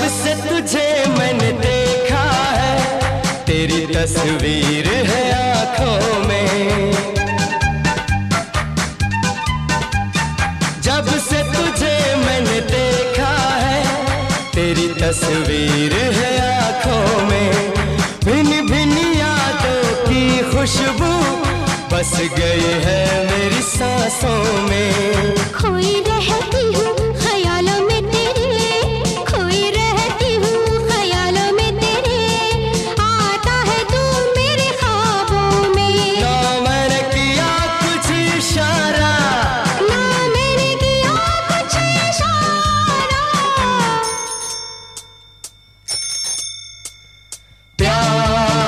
से तुझे मैंने देखा है, तेरी तस्वीर है आंखों में। जब से तुझे मैंने देखा है, तेरी तस्वीर है आंखों में। भिन्न भिन्न यादों की खुशबू बस गई है मेरी सांसों में। खोई रहती हूँ ख्यालों में तेरे, खोई रहती हूँ ख्यालों में तेरे। आता है तू मेरे ख्वाबों में। ना मैंने किया कुछ इशारा, ना मैंने किया कुछ इशारा। प्यार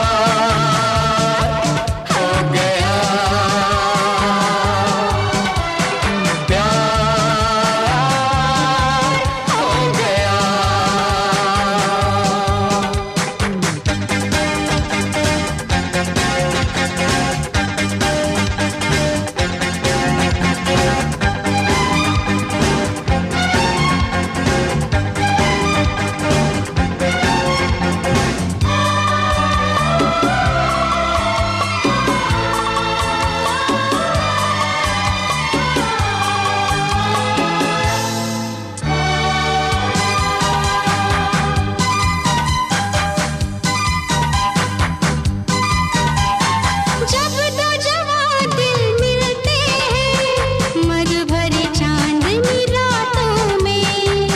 हो गया, प्यार हो गया। जब दो जवां दिल मिलते हैं मद भरी चांदनी रातों में।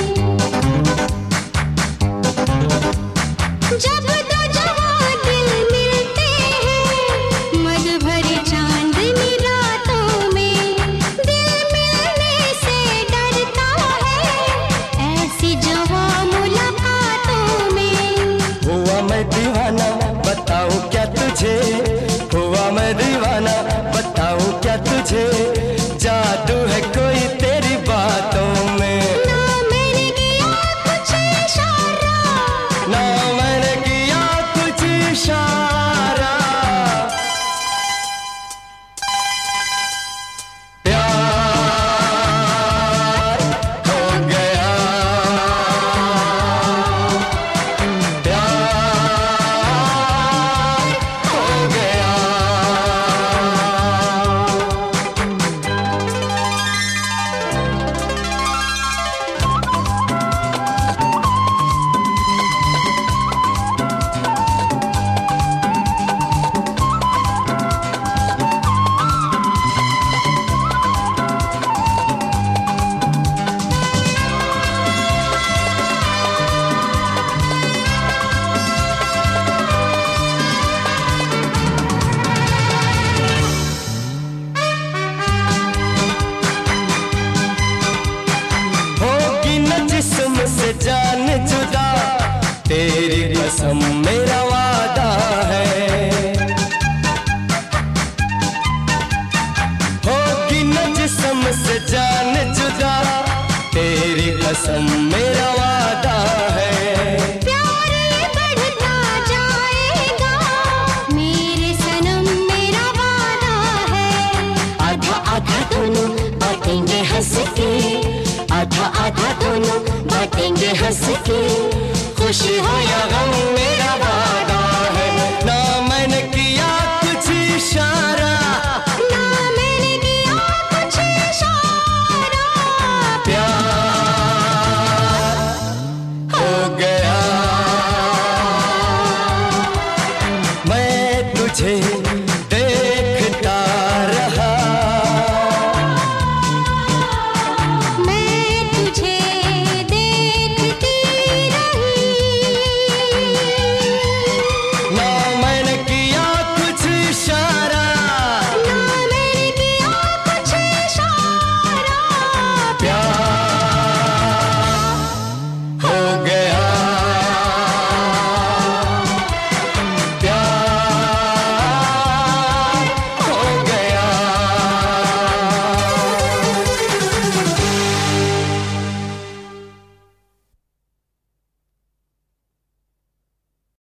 जब दो जवां दिल मिलते हैं मद भरी चांदनी रातों में। दिल मिलने से डरता है ऐसी जवां मुलाकातों में। हुआ मैं दीवाना बताऊं क्या तुझे, हुआ मैं दीवाना बताऊं क्या तुझे। जादू है कोई तेरी बातों में। ना मैंने किया कुछ इशारा, ना मैंने किया कुछ इशारा। प्यार हो गया, प्यार हो गया। होगी न जिस्म से जान जुदा, तेरी कसम मेरा वादा है। होगी न जिस्म से जान जुदा, तेरी कसम मेरा वादा है। प्यार ये बढ़ता जाएगा मेरे सनम मेरा वादा है। आधा आधा दोनों बांटेंगे हंस के, आधा आधा दोनों बांटेंगे हंस के। खुशी हो या गम